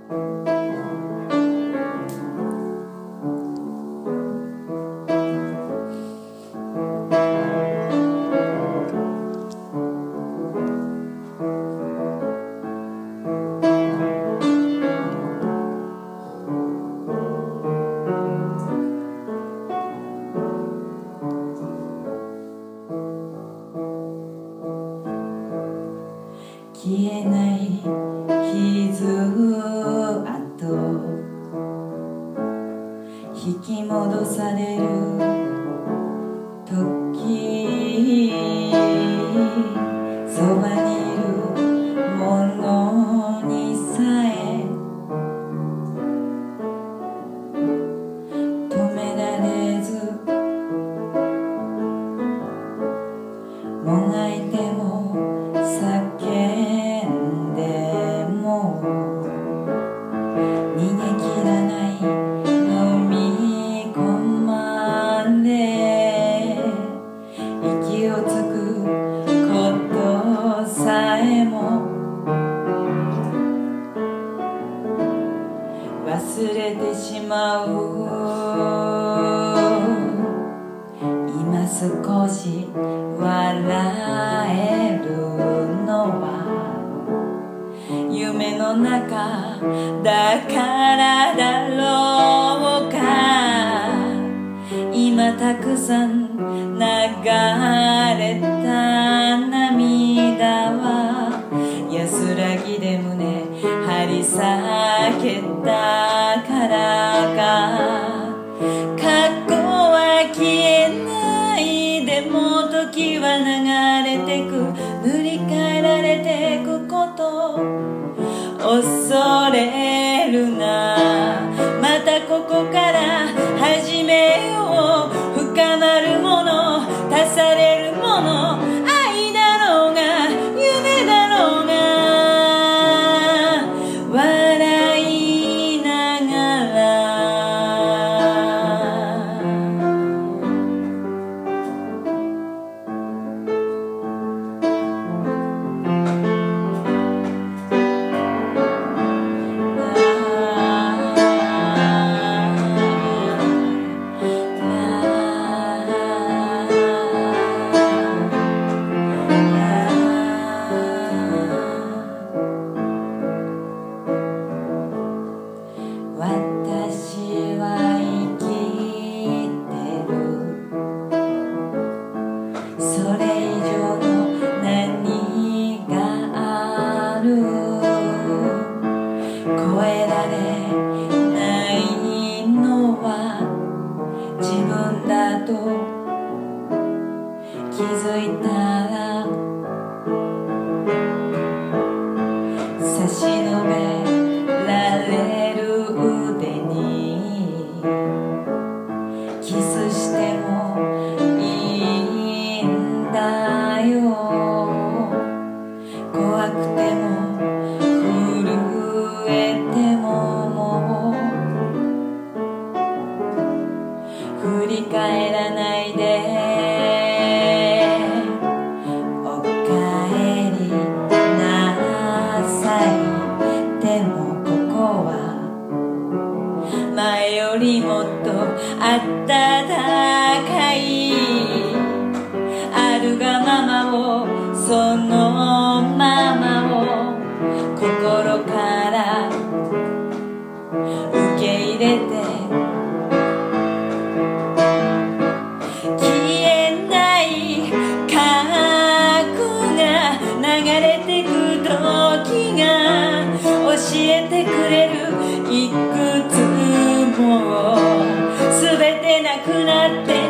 消えない傷跡引き戻される時そばにいるものにさえ止められずもがいても叫んでも逃げ切らない飲み込まれ息をつくことさえも忘れてしまう今少し笑えるのは夢の中だからだろうか今たくさん流れた涙は安らぎで胸張り裂けたからか過去は消えないでも時は流れてく塗り替えられてくこと恐れるなまたここから始めよう深まるもの足されるもの愛だろうが夢だろうが笑いながら私は生きてるそれ以上の何がある超えられないのは自分だと気づいたら差し伸べられる腕にキスしてもいいんだよ怖くても震えてももう振り返らないでおかえりなさいでもここは前よりもっと暖かいあるがままをそのままを心から受け入れて消えない過去が流れてく時が教えてくれるいくつも全てなくなって